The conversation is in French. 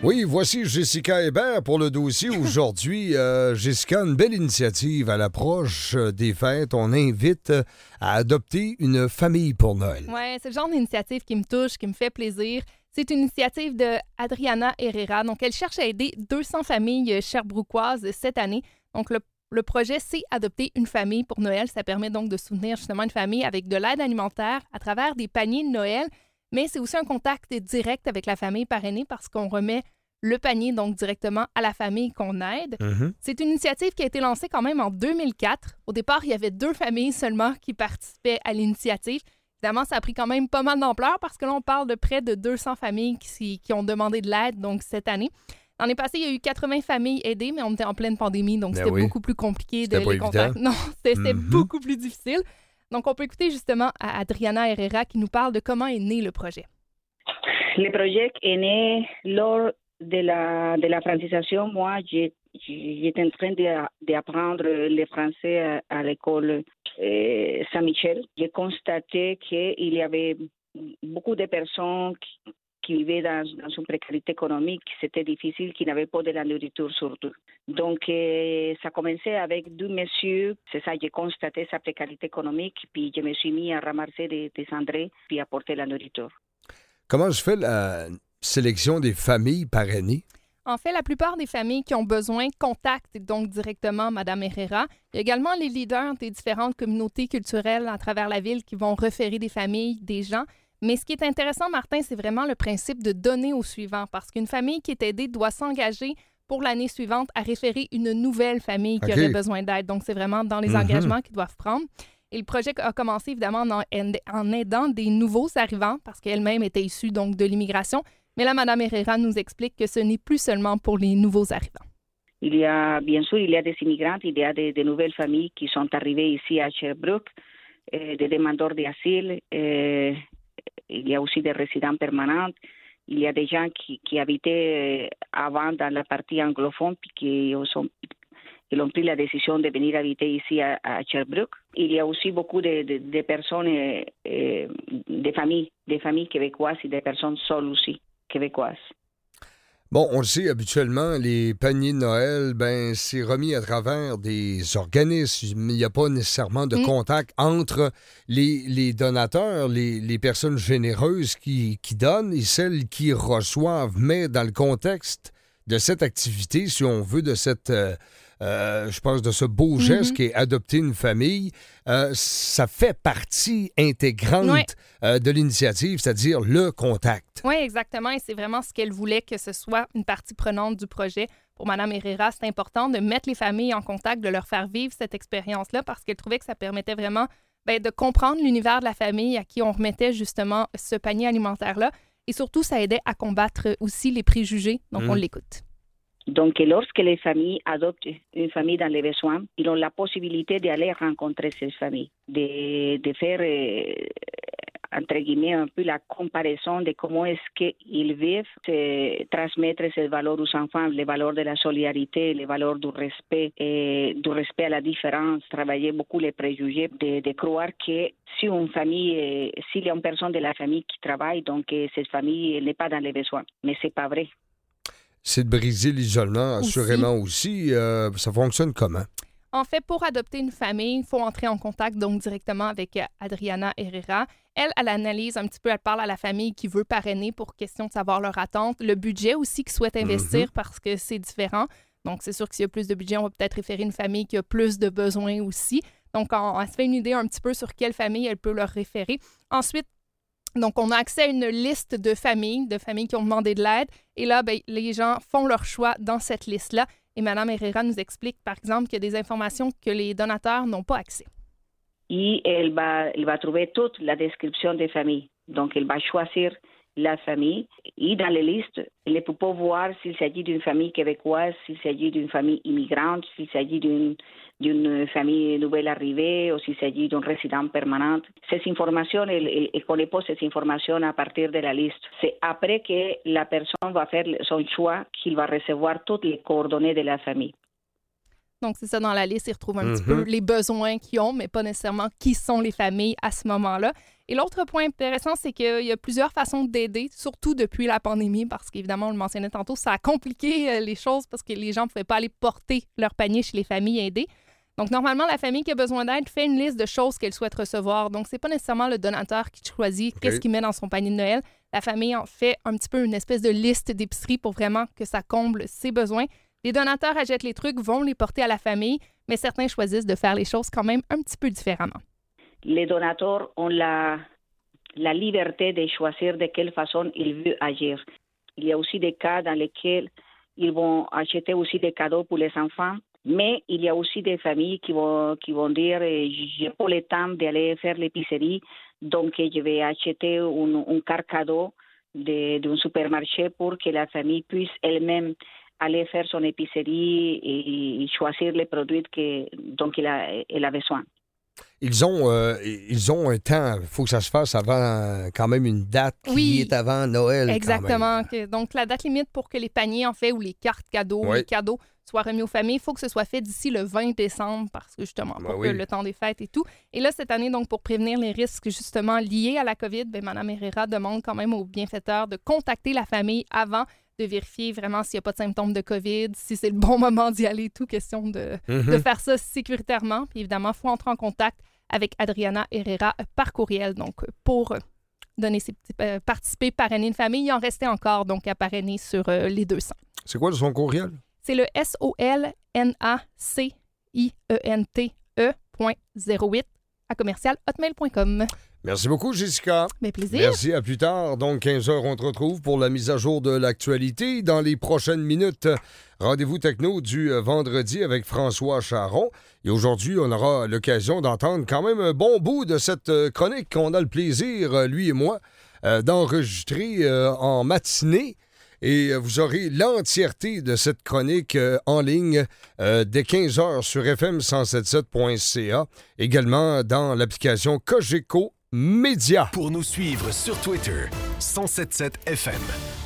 Oui, voici Jessica Hébert pour le dossier. Aujourd'hui, Jessica, une belle initiative à l'approche des fêtes. On invite à adopter une famille pour Noël. Oui, c'est le genre d'initiative qui me touche, qui me fait plaisir. C'est une initiative de Adriana Herrera. Donc, elle cherche à aider 200 familles sherbrookoises cette année. Donc, le projet, c'est adopter une famille pour Noël. Ça permet donc de soutenir justement une famille avec de l'aide alimentaire à travers des paniers de Noël. Mais c'est aussi un contact direct avec la famille parrainée parce qu'on remet le panier donc directement à la famille qu'on aide. Mm-hmm. C'est une initiative qui a été lancée quand même en 2004. Au départ, il y avait 2 familles seulement qui participaient à l'initiative. Évidemment, ça a pris quand même pas mal d'ampleur parce que là, on parle de près de 200 familles qui ont demandé de l'aide donc cette année. L'année passée, il y a eu 80 familles aidées, mais on était en pleine pandémie, donc c'était beaucoup plus compliqué de les contacter. Non, c'était beaucoup plus difficile. Donc, on peut écouter justement à Adriana Herrera qui nous parle de comment est né le projet. Le projet est né lors de la francisation. Moi, j'étais en train d'apprendre le français à l'école Saint-Michel. J'ai constaté qu'il y avait beaucoup de personnes qui vivaient dans une précarité économique. C'était difficile, qui n'avaient pas de la nourriture surtout. Donc, ça a commencé avec 2 messieurs. C'est ça, j'ai constaté sa précarité économique, puis je me suis mis à ramasser des cendrées, puis à apporter la nourriture. Comment se fait la sélection des familles parrainées? En fait, la plupart des familles qui ont besoin contactent donc directement Mme Herrera. Il y a également les leaders des différentes communautés culturelles à travers la ville qui vont référer des familles, des gens. Mais ce qui est intéressant, Martin, c'est vraiment le principe de donner au suivant, parce qu'une famille qui est aidée doit s'engager pour l'année suivante à référer une nouvelle famille qui aurait besoin d'aide. Donc, c'est vraiment dans les engagements qu'ils doivent prendre. Et le projet a commencé évidemment en aidant des nouveaux arrivants, parce qu'elle-même était issue donc de l'immigration. Mais là, Mme Herrera nous explique que ce n'est plus seulement pour les nouveaux arrivants. Il y a, bien sûr, il y a des immigrants, il y a des nouvelles familles qui sont arrivées ici à Sherbrooke, des demandeurs d'asile. Il y a aussi des résidents permanents. Il y a des gens qui habitaient avant dans la partie anglophone puis qui ont pris la décision de venir habiter ici à Sherbrooke. Il y a aussi beaucoup de personnes, des familles québécoises et des personnes seules aussi québécoises. Bon, on le sait, habituellement, les paniers de Noël, c'est remis à travers des organismes. Il n'y a pas nécessairement de contact entre les donateurs, les personnes généreuses qui donnent et celles qui reçoivent. Mais dans le contexte de cette activité, si on veut, de cette... je pense de ce beau geste qui est adopter une famille, ça fait partie intégrante de l'initiative, c'est-à-dire le contact. Oui, exactement. Et c'est vraiment ce qu'elle voulait que ce soit une partie prenante du projet. Pour Mme Herrera, c'est important de mettre les familles en contact, de leur faire vivre cette expérience-là parce qu'elle trouvait que ça permettait vraiment de comprendre l'univers de la famille à qui on remettait justement ce panier alimentaire-là. Et surtout, ça aidait à combattre aussi les préjugés. Donc, on l'écoute. Donc, lorsque les familles adoptent une famille dans les besoins, ils ont la possibilité d'aller rencontrer ces familles, de faire, entre guillemets, un peu la comparaison de comment est-ce qu'ils vivent, transmettre ces valeurs aux enfants, les valeurs de la solidarité, les valeurs du respect à la différence, travailler beaucoup les préjugés, de croire que si une famille, s'il y a une personne de la famille qui travaille, donc cette famille n'est pas dans les besoins. Mais c'est pas vrai. C'est de briser l'isolement, assurément aussi. Ça fonctionne comment? En fait, pour adopter une famille, il faut entrer en contact donc directement avec Adriana Herrera. Elle analyse un petit peu, elle parle à la famille qui veut parrainer pour question de savoir leur attente, le budget aussi qu'ils souhaitent investir parce que c'est différent. Donc, c'est sûr que s'il y a plus de budget, on va peut-être référer une famille qui a plus de besoins aussi. Donc, on se fait une idée un petit peu sur quelle famille elle peut leur référer. Ensuite, donc, on a accès à une liste de familles qui ont demandé de l'aide. Et là, les gens font leur choix dans cette liste-là. Et Mme Herrera nous explique, par exemple, qu'il y a des informations que les donateurs n'ont pas accès. Et elle va trouver toute la description des familles. Donc, elle va choisir la famille. Et dans les listes, elle ne peut pas voir s'il s'agit d'une famille québécoise, s'il s'agit d'une famille immigrante, s'il s'agit d'une famille nouvelle arrivée ou s'il s'agit d'un résident permanent. Ces informations, elle ne connaît pas ces informations à partir de la liste. C'est après que la personne va faire son choix qu'il va recevoir toutes les coordonnées de la famille. Donc, c'est ça, dans la liste, ils retrouvent un petit peu les besoins qu'ils ont, mais pas nécessairement qui sont les familles à ce moment-là. Et l'autre point intéressant, c'est qu'il y a plusieurs façons d'aider, surtout depuis la pandémie, parce qu'évidemment, on le mentionnait tantôt, ça a compliqué les choses parce que les gens ne pouvaient pas aller porter leur panier chez les familles aidées. Donc, normalement, la famille qui a besoin d'aide fait une liste de choses qu'elle souhaite recevoir. Donc, c'est pas nécessairement le donateur qui choisit qu'est-ce qu'il met dans son panier de Noël. La famille en fait un petit peu une espèce de liste d'épicerie pour vraiment que ça comble ses besoins. Les donateurs achètent les trucs, vont les porter à la famille, mais certains choisissent de faire les choses quand même un petit peu différemment. Les donateurs ont la liberté de choisir de quelle façon ils veulent agir. Il y a aussi des cas dans lesquels ils vont acheter aussi des cadeaux pour les enfants, mais il y a aussi des familles qui vont dire j'ai pas le temps d'aller faire l'épicerie, donc je vais acheter un carte cadeau d'un supermarché pour que la famille puisse elle-même aller faire son épicerie et choisir les produits dont elle a besoin. Ils ont un temps, il faut que ça se fasse avant quand même une date qui est avant Noël. Exactement. Donc, la date limite pour que les paniers, en fait, ou les cartes cadeaux, les cadeaux soient remis aux familles, il faut que ce soit fait d'ici le 20 décembre parce que justement, pour le temps des fêtes et tout. Et là, cette année, donc, pour prévenir les risques justement liés à la COVID, Mme Herrera demande quand même aux bienfaiteurs de contacter la famille avant de vérifier vraiment s'il n'y a pas de symptômes de COVID, si c'est le bon moment d'y aller, tout, question de faire ça sécuritairement. Puis évidemment, il faut entrer en contact avec Adriana Herrera par courriel, donc pour donner ses petits, participer, parrainer une famille. Il en restait encore, donc, à parrainer sur les 200. C'est quoi son courriel? C'est le solnaciente.08 Merci beaucoup, Jessica. Avec plaisir. Merci, à plus tard. Donc, 15h, on te retrouve pour la mise à jour de l'actualité. Dans les prochaines minutes, rendez-vous techno du vendredi avec François Charon. Et aujourd'hui, on aura l'occasion d'entendre quand même un bon bout de cette chronique qu'on a le plaisir, lui et moi, d'enregistrer en matinée. Et vous aurez l'entièreté de cette chronique en ligne dès 15h sur fm177.ca. Également dans l'application Cogeco Média. Pour nous suivre sur Twitter, 1077 FM.